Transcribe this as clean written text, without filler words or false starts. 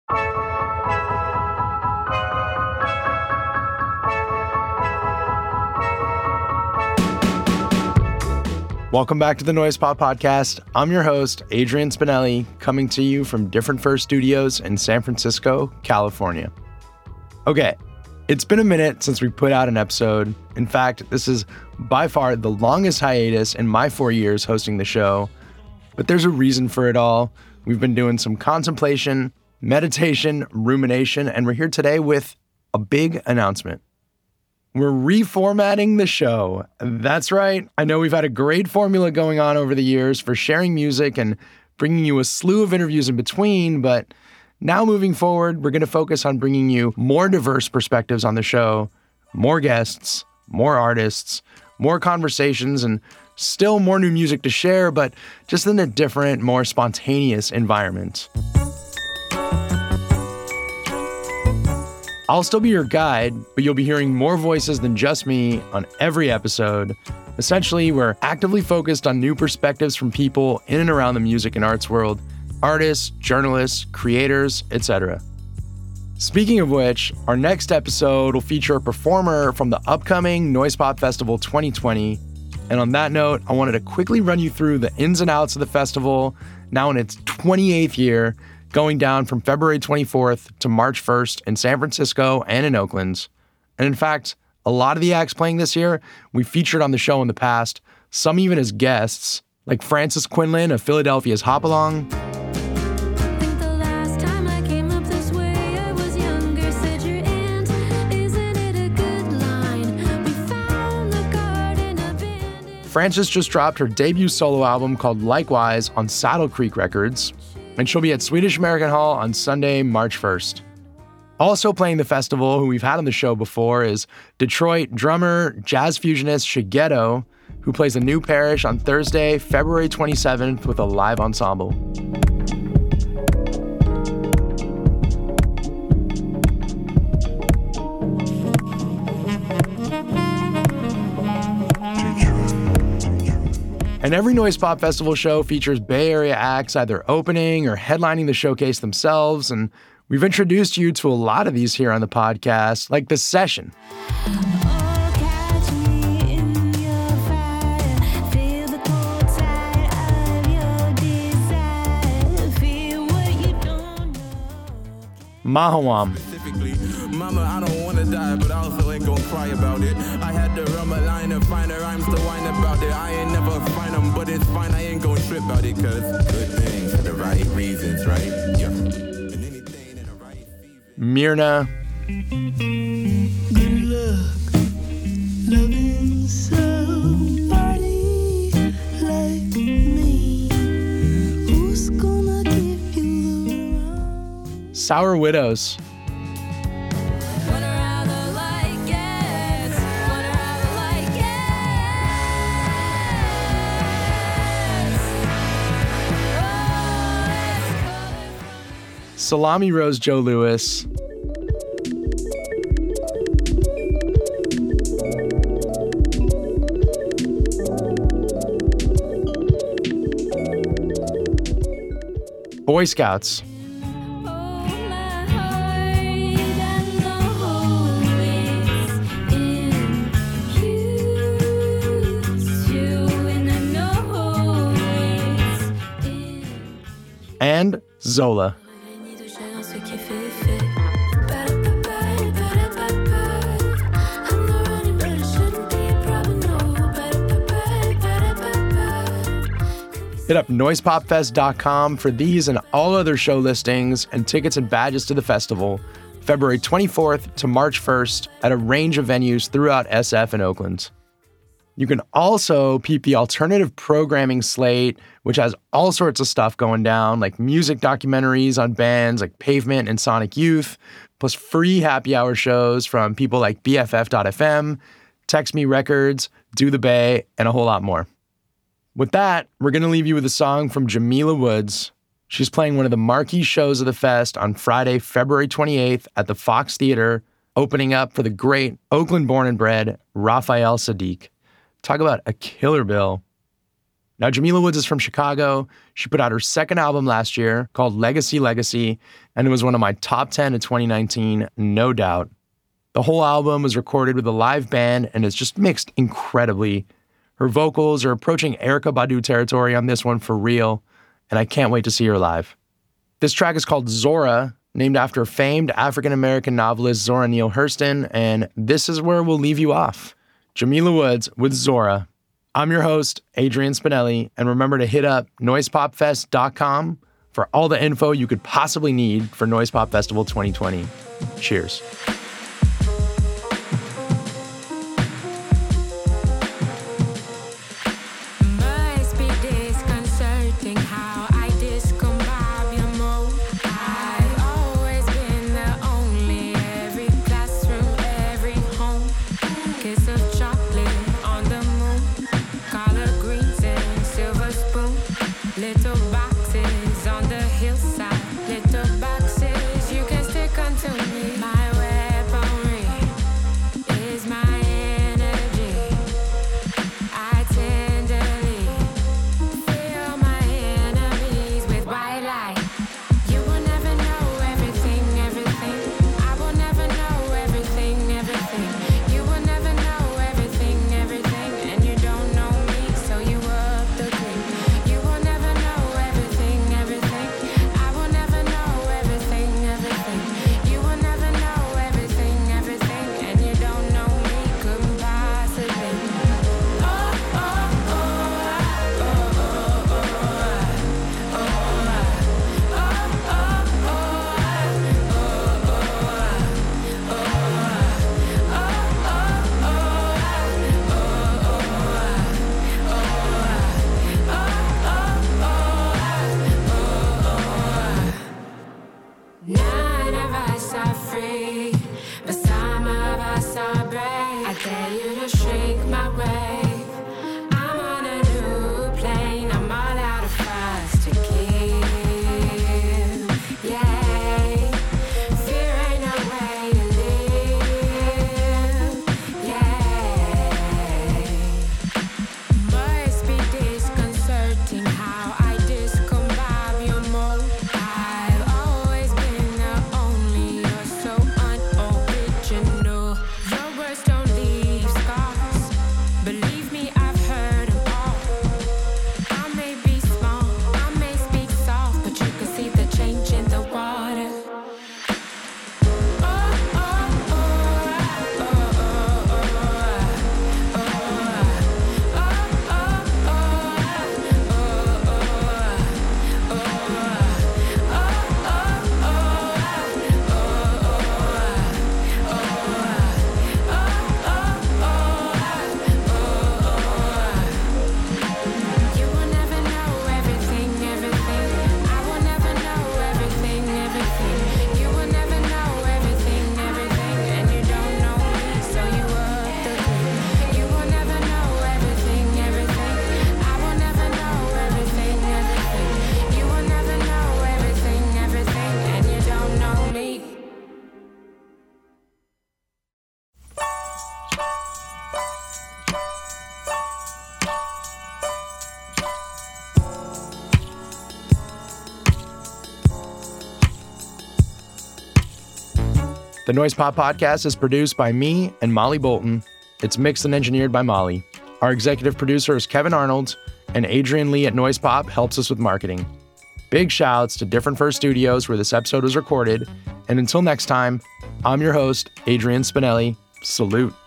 Welcome back to the Noise Pop Podcast. I'm your host, Adrian Spinelli, coming to you from Different Fur Studios in San Francisco, California. Okay, it's been a minute since we put out an episode. In fact, this is by far the longest hiatus in my 4 years hosting the show. But there's a reason for it all. We've been doing some contemplation, meditation, rumination, and we're here today with a big announcement. We're reformatting the show. That's right. I know we've had a great formula going on over the years for sharing music and bringing you a slew of interviews in between, but now moving forward, we're going to focus on bringing you more diverse perspectives on the show, more guests, more artists, more conversations, and still more new music to share, but just in a different, more spontaneous environment. I'll still be your guide, but you'll be hearing more voices than just me on every episode. Essentially, we're actively focused on new perspectives from people in and around the music and arts world, artists, journalists, creators, etc. Speaking of which, our next episode will feature a performer from the upcoming Noise Pop Festival 2020. And on that note, I wanted to quickly run you through the ins and outs of the festival, now in its 28th year, going down from February 24th to March 1st in San Francisco and in Oakland. And in fact, a lot of the acts playing this year, we featured on the show in the past, some even as guests, like Francis Quinlan of Philadelphia's Hopalong, Francis just dropped her debut solo album called Likewise on Saddle Creek Records, and she'll be at Swedish American Hall on Sunday, March 1st. Also playing the festival, who we've had on the show before, is Detroit drummer, jazz fusionist Shigeto, who plays the New Parish on Thursday, February 27th with a live ensemble. And every Noise Pop Festival show features Bay Area acts either opening or headlining the showcase themselves, and we've introduced you to a lot of these here on the podcast, like The Session. Mahawam. Mama, I don't wanna die, but I also ain't gonna cry about it. I had to rum a line and find the rhymes to whine about it. I ain't never find them, but it's fine, I ain't gonna trip about it, cause good things for the right reasons, right? Yeah. And anything in the right season. Myrna. Good luck loving somebody like me. Who's gonna give you the wrong? Sour Widows. Salami Rose Joe Lewis. Boy Scouts. And Zola. Hit up noisepopfest.com for these and all other show listings and tickets and badges to the festival, February 24th to March 1st at a range of venues throughout SF and Oakland. You can also peep the alternative programming slate, which has all sorts of stuff going down, like music documentaries on bands like Pavement and Sonic Youth, plus free happy hour shows from people like BFF.FM, Text Me Records, Do the Bay, and a whole lot more. With that, we're going to leave you with a song from Jamila Woods. She's playing one of the marquee shows of the fest on Friday, February 28th at the Fox Theater, opening up for the great Oakland-born and bred Raphael Saadiq. Talk about a killer bill. Now, Jamila Woods is from Chicago. She put out her second album last year called Legacy Legacy, and it was one of my top 10 of 2019, no doubt. The whole album was recorded with a live band and is just mixed incredibly. Her vocals are approaching Erykah Badu territory on this one for real, and I can't wait to see her live. This track is called Zora, named after famed African-American novelist Zora Neale Hurston, and this is where we'll leave you off. Jamila Woods with Zora. I'm your host, Adrian Spinelli, and remember to hit up noisepopfest.com for all the info you could possibly need for Noise Pop Festival 2020. Cheers. The Noise Pop Podcast is produced by me and Molly Bolton. It's mixed and engineered by Molly. Our executive producer is Kevin Arnold, and Adrian Lee at Noise Pop helps us with marketing. Big shouts to Different First Studios where this episode was recorded. And until next time, I'm your host, Adrian Spinelli. Salute.